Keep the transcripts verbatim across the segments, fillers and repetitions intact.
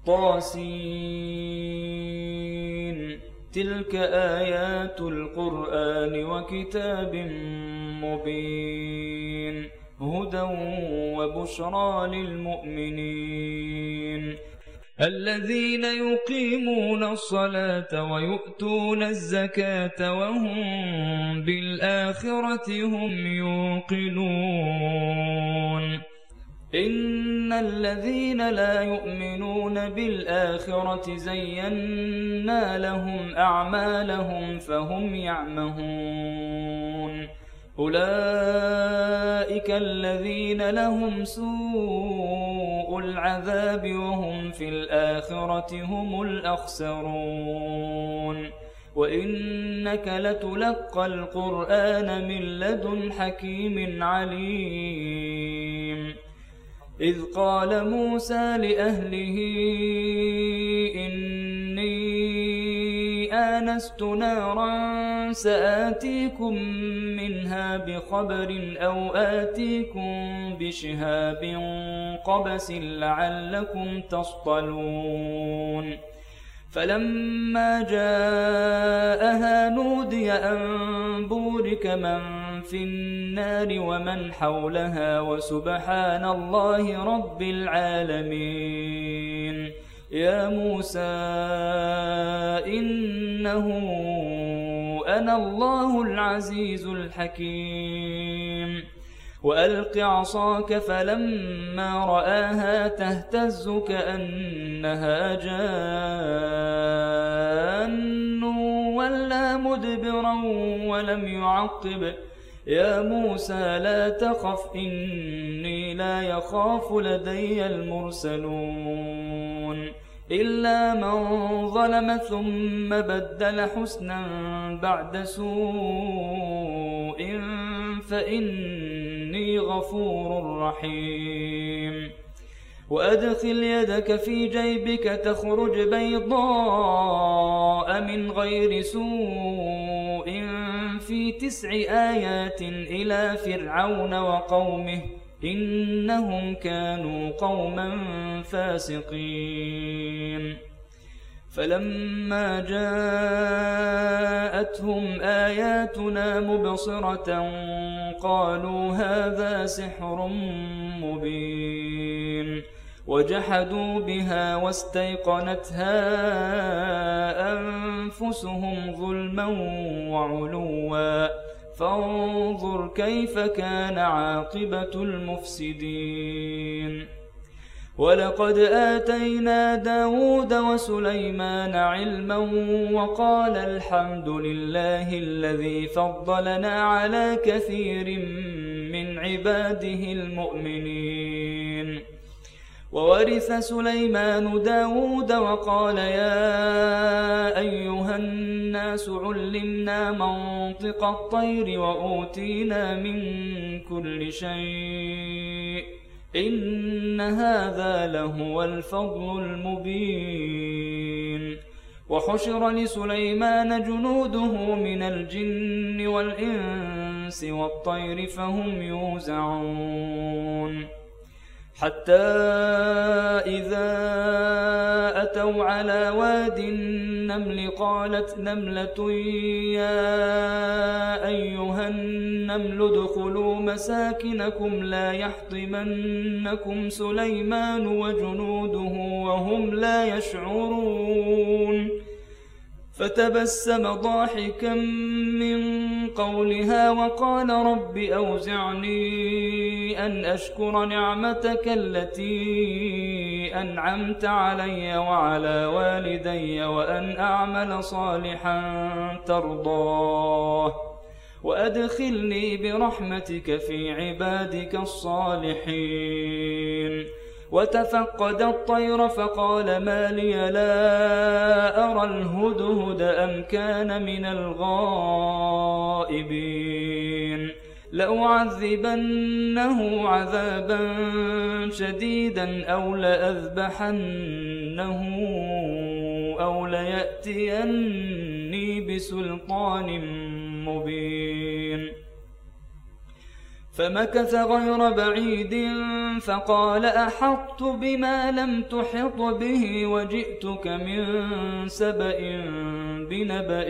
طاسين تلك آيات القرآن وكتاب مبين هدى وبشرى للمؤمنين الذين يقيمون الصلاة ويؤتون الزكاة وهم بالآخرة هم يوقنون إن الذين لا يؤمنون بالآخرة زينا لهم أعمالهم فهم يعمهون أولئك الذين لهم سوء العذاب وهم في الآخرة هم الأخسرون وإنك لتلقى القرآن من لدن حكيم عليم إذ قال موسى لأهله إني آنست نارا سآتيكم منها بخبر أو آتيكم بشهاب قبس لعلكم تصطلون فلما جاءها نودي أن بورك من في النار ومن حولها وسبحان الله رب العالمين يا موسى إنه أنا الله العزيز الحكيم وألق عصاك فلما رآها تهتز كأنها جان ولا مدبرا ولم يعقب يا موسى لا تخف إني لا يخاف لدي المرسلون إلا من ظلم ثم بدل حسنا بعد سوء فإني غفور رحيم وأدخل يدك في جيبك تخرج بيضاء من غير سوء في تسع آيات إلى فرعون وقومه إنهم كانوا قوما فاسقين فلما جاءتهم آياتنا مبصرة قالوا هذا سحر مبين وجحدوا بها واستيقنتها أنفسهم ظلما وعلوا فانظر كيف كان عاقبة المفسدين ولقد آتينا داود وسليمان علما وقال الحمد لله الذي فضلنا على كثير من عباده المؤمنين وورث سليمان داود وقال يا أيها الناس علمنا منطق الطير وأوتينا من كل شيء إن هذا لهو الفضل المبين وحشر لسليمان جنوده من الجن والإنس والطير فهم يوزعون حتى إذا أتوا على واد النمل قالت نملة يا أيها النمل ادخلوا مساكنكم لا يحطمنكم سليمان وجنوده وهم لا يشعرون فتبسم ضاحكا من قولها وقال رب أوزعني أن أشكر نعمتك التي أنعمت علي وعلى والدي وأن أعمل صالحا ترضاه وأدخلني برحمتك في عبادك الصالحين وتفقد الطير فقال ما لي لا أرى الهدهد أم كان من الغائبين لأعذبنه عذابا شديدا أو لأذبحنه أو ليأتيني بسلطان مبين فمكث غير بعيد فقال أحطت بما لم تحط به وجئتك من سبأ بنبأ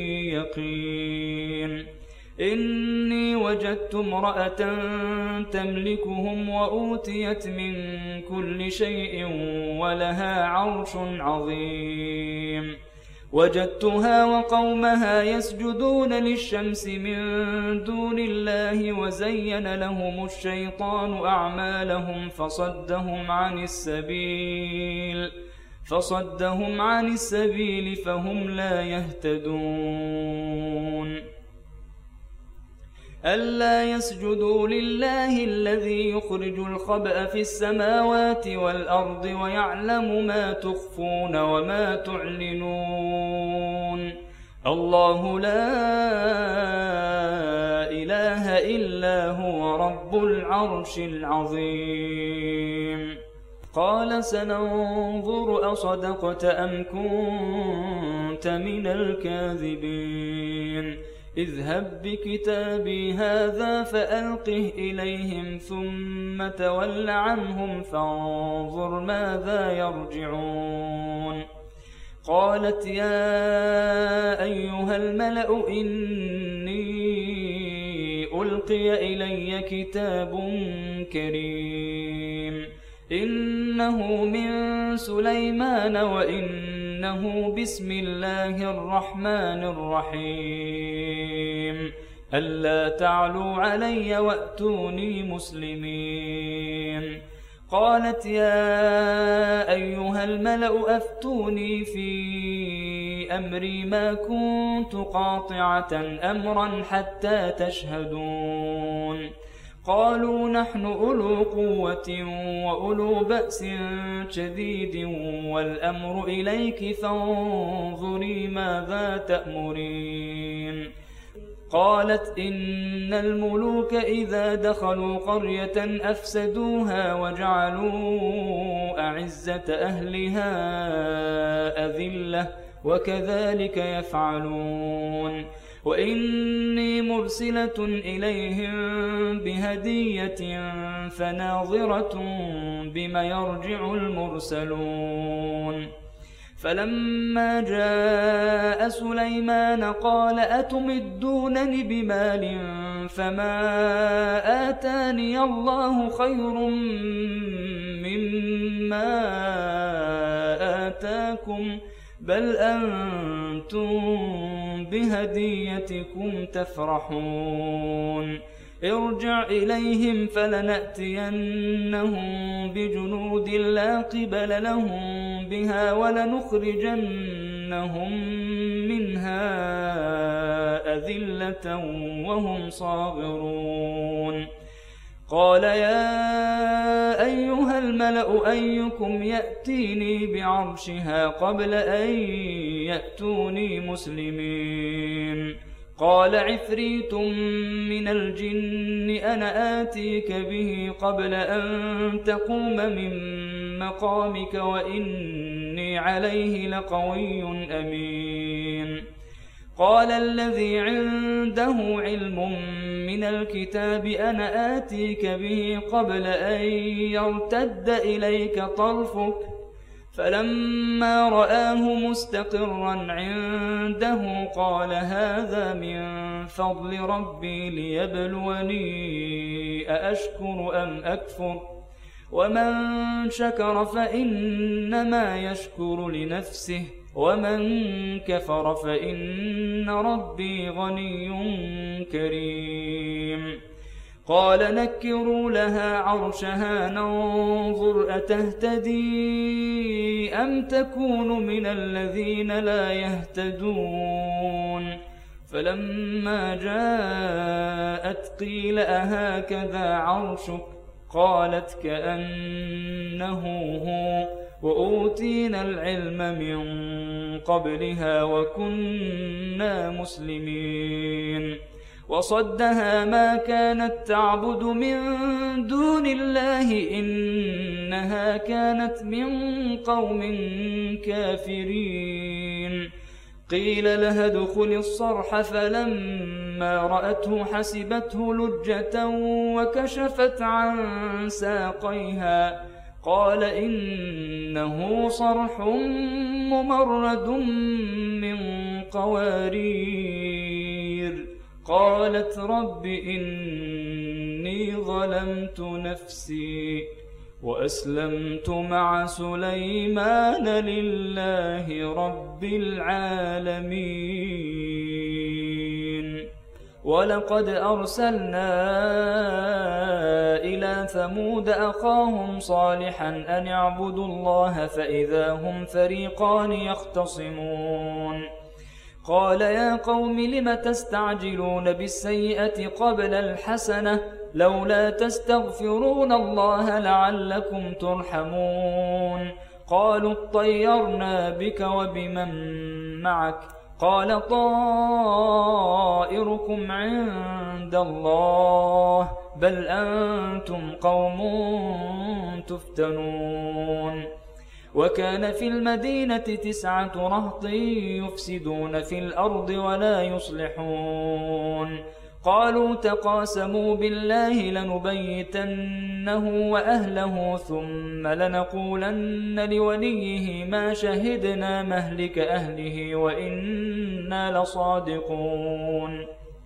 يقين إني وجدت امرأة تملكهم وأوتيت من كل شيء ولها عرش عظيم وجدتها وقومها يسجدون للشمس من دون الله وزين لهم الشيطان أعمالهم فصدهم عن السبيل فصدهم عن السبيل فهم لا يهتدون ألا يسجدوا لله الذي يخرج الخبأ في السماوات والأرض ويعلم ما تخفون وما تعلنون الله لا إله إلا هو رب العرش العظيم قال سننظر أصدقت أم كنت من الكاذبين اذهب بكتابي هذا فألقه إليهم ثم تول عنهم فانظر ماذا يرجعون قالت يا أيها الملأ إني ألقي إلي كتاب كريم إنه من سليمان وإنه بسم الله الرحمن الرحيم ألا تعلوا علي وأتوني مسلمين قالت يا أيها الملأ أفتوني في أمري ما كنت قاطعة أمرا حتى تشهدون قالوا نحن أولو قوة وأولو بأس شديد والأمر إليك فانظري ماذا تأمرين قالت إن الملوك إذا دخلوا قرية أفسدوها وجعلوا أعزة أهلها أذلة وكذلك يفعلون وإني مرسلة إليهم بهدية فناظرة بما يرجع المرسلون فلما جاء سليمان قال أتمدونني بمال فما آتاني الله خير مما آتاكم بل أنتم بهديتكم تفرحون ارجع إليهم فلنأتينهم بجنود لا قبل لهم بها ولنخرجنهم منها أذلة وهم صاغرون قال يا أيها الملأ أيكم يأتيني بعرشها قبل أن يأتوني مسلمين قال عفريت من الجن أنا آتيك به قبل أن تقوم من مقامك وإني عليه لقوي أمين قال الذي عنده علم من الكتاب أنا آتيك به قبل أن يرتد إليك طرفك فلما رآه مستقرا عنده قال هذا من فضل ربي ليبلوني أأشكر أم أكفر ومن شكر فإنما يشكر لنفسه ومن كفر فإن ربي غني كريم قال نكروا لها عرشها ننظر أتهتدي أم تكون من الذين لا يهتدون فلما جاءت قيل أهكذا عرشك قالت كأنه هو وأوتينا العلم من قبلها وكنا مسلمين وصدها ما كانت تعبد من دون الله إنها كانت من قوم كافرين قيل لها ادخل الصرح فلما فلما رأته حسبته لجة وكشفت عن ساقيها قال إنه صرح ممرد من قوارير. قالت رب إني ظلمت نفسي وأسلمت مع سليمان لله رب العالمين. ولقد أرسلنا إلى ثمود أخاهم صالحا أن اعبدوا الله فإذا هم فريقان يختصمون. قال يا قوم لم تستعجلون بالسيئة قبل الحسنة لولا تستغفرون الله لعلكم ترحمون. قالوا اطيرنا بك وبمن معك قال طائركم عند الله بل أنتم قوم تفتنون. وكان في المدينة تسعة رهط يفسدون في الأرض ولا يصلحون. قالوا تقاسموا بالله لنبيتنه وأهله ثم لنقولن لوليه ما شهدنا مهلك أهله وإنا لصادقون.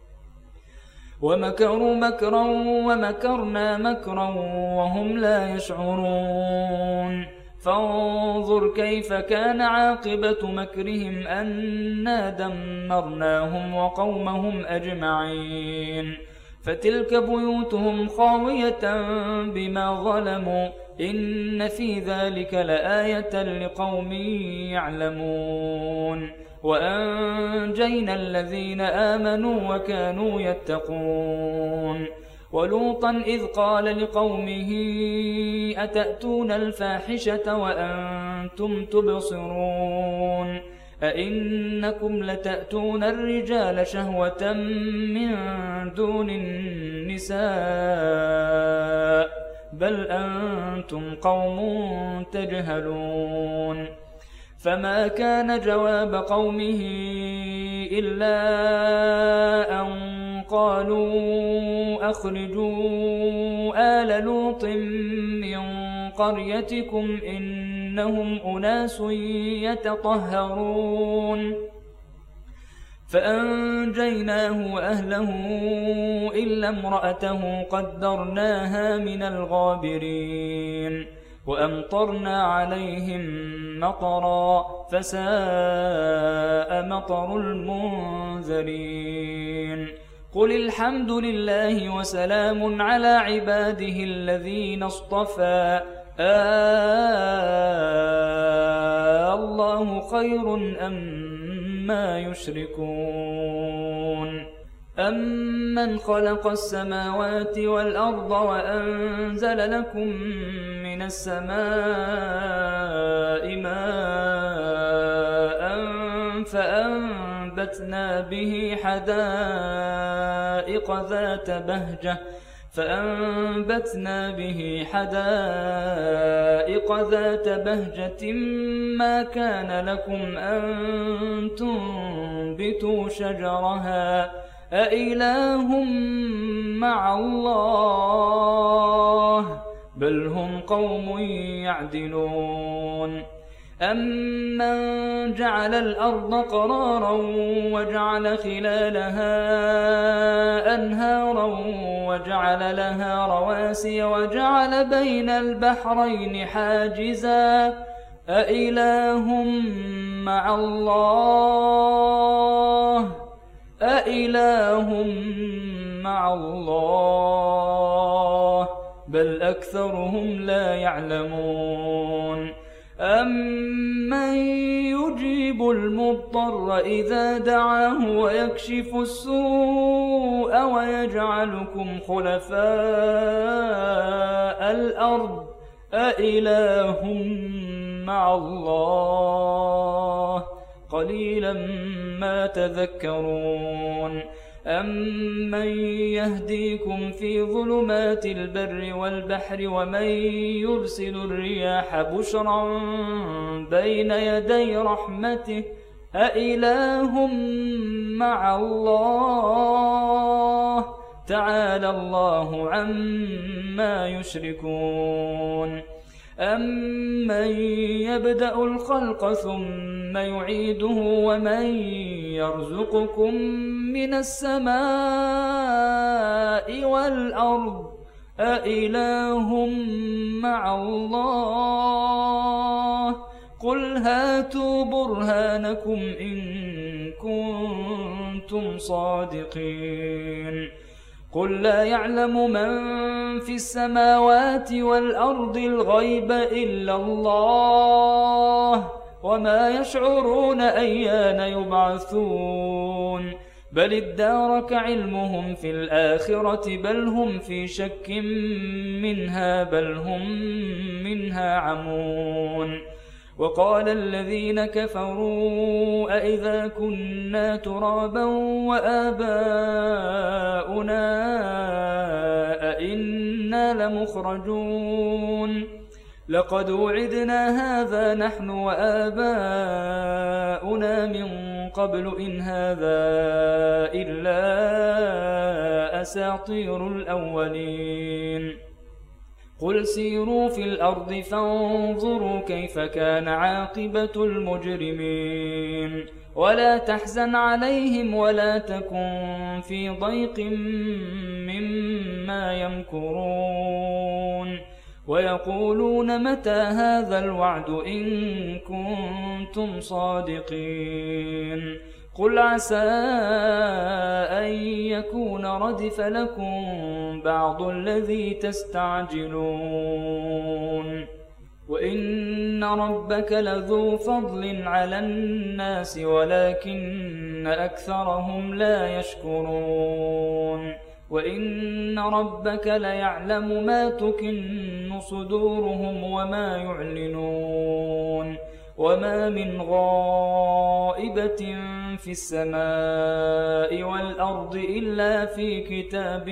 ومكروا مكرا ومكرنا مكرا وهم لا يشعرون. فانظر كيف كان عاقبة مكرهم أنا دمرناهم وقومهم أجمعين. فتلك بيوتهم خاوية بما ظلموا إن في ذلك لآية لقوم يعلمون. وأنجينا الذين آمنوا وكانوا يتقون. ولوطا إذ قال لقومه أتأتون الفاحشة وأنتم تبصرون أئنكم لتأتون الرجال شهوة من دون النساء بل أنتم قوم تجهلون. فما كان جواب قومه إلا أن قالوا أخرجوا آل لوط من قريتكم إنهم أناس يتطهرون. فأنجيناه وأهله إلا امرأته قدرناها من الغابرين. وأمطرنا عليهم مطرا فساء مطر المنذرين. قل الحمد لله وسلام على عباده الذين اصطفى آه الله خير أما يشركون. أمن خلق السماوات والأرض وأنزل لكم من السماء ماء فأنبتنا به حدائق ذات بهجة فأنبتنا به حدائق ذات بهجة ما كان لكم أن تنبتوا شجرها أإله مع الله بل هم قوم يعدلون. أمن جعل الأرض قرارا وجعل خلالها أنهارا وجعل لها رواسي وجعل بين البحرين حاجزا أإله مع الله أإله مع الله بل أكثرهم لا يعلمون. أمن يجيب المضطر إذا دعاه ويكشف السوء ويجعلكم خلفاء الأرض أإله مع الله قليلا ما تذكرون. أمن يهديكم في ظلمات البر والبحر ومن يرسل الرياح بشرا بين يدي رحمته أإله مع الله تعالى الله عما يشركون أمن يبدأ الخلق ثم يعيده ومن يرزقكم من السماء والأرض أإله مع الله قل هاتوا برهانكم إن كنتم صادقين قل لا يعلم من في السماوات والأرض الغيب إلا الله وما يشعرون أيان يبعثون بل ادارك علمهم في الآخرة بل هم في شك منها بل هم منها عمون وقال الذين كفروا أئذا كنا ترابا وآباؤنا أئنا لمخرجون لقد وعدنا هذا نحن وآباؤنا من قبل إن هذا إلا أساطير الأولين قل سيروا في الأرض فانظروا كيف كان عاقبة المجرمين ولا تحزن عليهم ولا تكن في ضيق مما يمكرون ويقولون متى هذا الوعد إن كنتم صادقين قل عسى أن يكون ردف لكم بعض الذي تستعجلون وإن ربك لذو فضل على الناس ولكن أكثرهم لا يشكرون وإن ربك ليعلم ما تكن صدورهم وما يعلنون وما من غائبة في السماء والأرض إلا في كتاب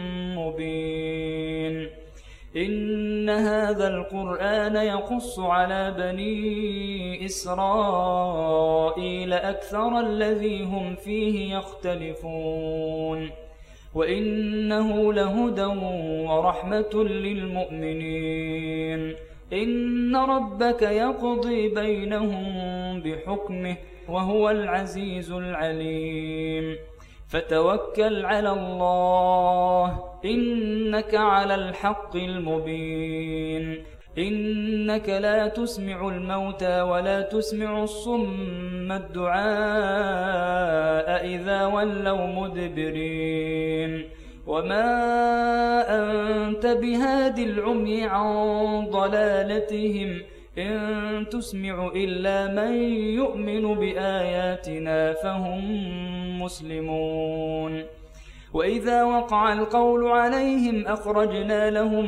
مبين إن هذا القرآن يقص على بني إسرائيل أكثر الذي هم فيه يختلفون وإنه لهدى ورحمة للمؤمنين إن ربك يقضي بينهم بحكمه وهو العزيز العليم فتوكل على الله إنك على الحق المبين إنك لا تسمع الموتى ولا تسمع الصم الدعاء إذا ولوا مدبرين وما أنت بهاد العمي عن ضلالتهم إن تسمع إلا من يؤمن بآياتنا فهم مسلمون وإذا وقع القول عليهم أخرجنا لهم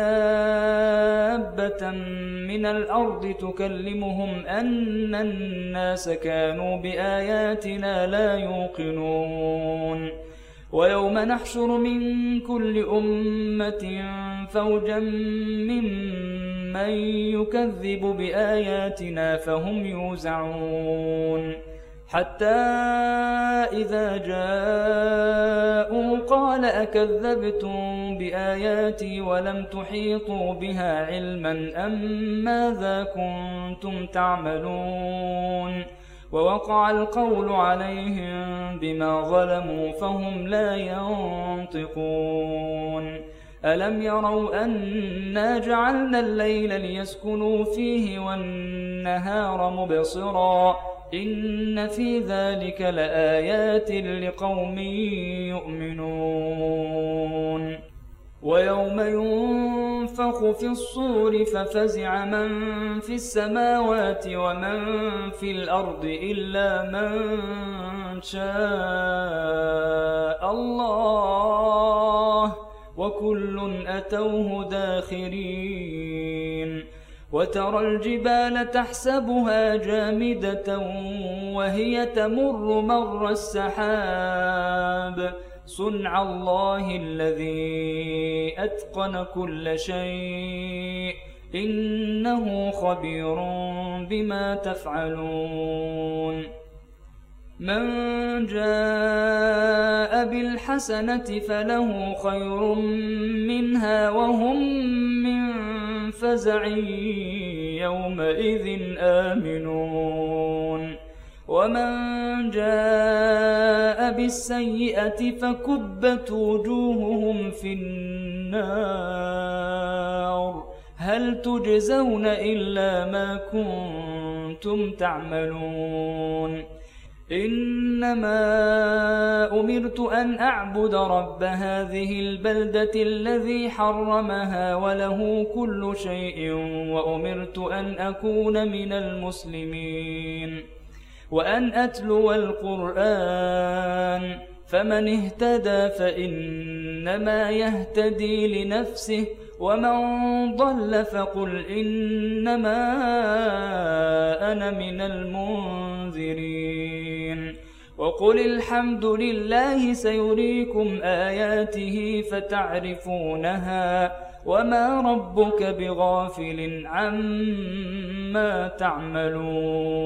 دابة من الأرض تكلمهم أن الناس كانوا بآياتنا لا يوقنون ويوم نحشر من كل أمة فوجا ممن يكذب بآياتنا فهم يوزعون حتى إذا جاءوا قال أكذبتم بآياتي ولم تحيطوا بها علما أم ماذا كنتم تعملون ووقع القول عليهم بما ظلموا فهم لا ينطقون ألم يروا أنا جعلنا الليل ليسكنوا فيه والنهار مبصرا إن في ذلك لآيات لقوم يؤمنون ويوم ينفخ في الصور ففزع من في السماوات ومن في الأرض إلا من شاء الله وكل أتوه داخرين وترى الجبال تحسبها جامدة وهي تمر مر السحاب صنع الله الذي أتقن كل شيء إنه خبير بما تفعلون من جاء بالحسنة فله خير منها وهم من فزع يومئذ آمنون ومن جاء بالسيئة فكبت وجوههم في النار هل تجزون إلا ما كنتم تعملون إنما أمرت أن أعبد رب هذه البلدة الذي حرمها وله كل شيء وأمرت أن أكون من المسلمين وأن أتلو القرآن فمن اهتدى فإنما يهتدي لنفسه ومن ضل فقل إنما أنا من المنذرين وقل الحمد لله سيريكم آياته فتعرفونها وما ربك بغافل عما تعملون